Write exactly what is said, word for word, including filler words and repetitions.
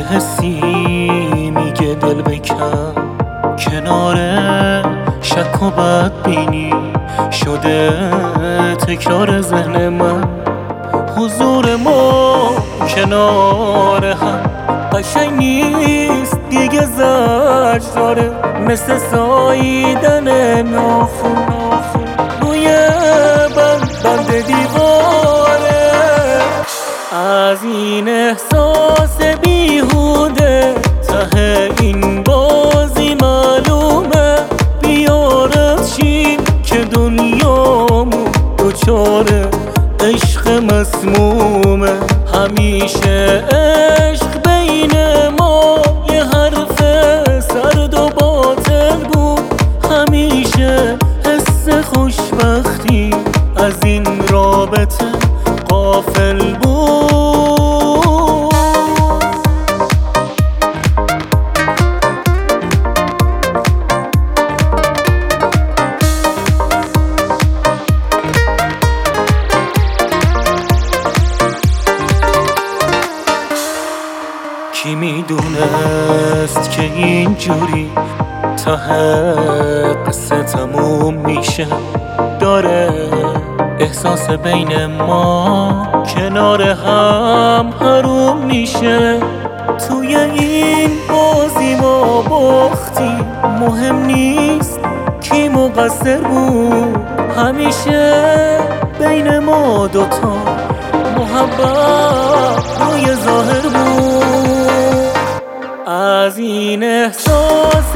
حسی میگه دل بکن کنار شک و بدبینی شده تکرار ذهن من. حضور ما کنار هم قشنگ نیست دیگه، زجر داره مثل ساییدن ناخن روی بند بند دیواره. از این احساس بیهوده ته این بازی معلومه، بیارت شیم که دنیامون دوچاره عشق مسمومه. همیشه عشق بین ما یه حرف سرد و باطل بود، همیشه حس خوشبختی از این رابطه غافل بود. کی میدونست که اینجوری ته قصه تموم میشه، داره احساس بین ما کنار هم حروم میشه. توی این بازی ما باختیم، مهم نیست کی مقصر بود، همیشه بین ما دوتا محبت روی ظاهر بود. از این احساس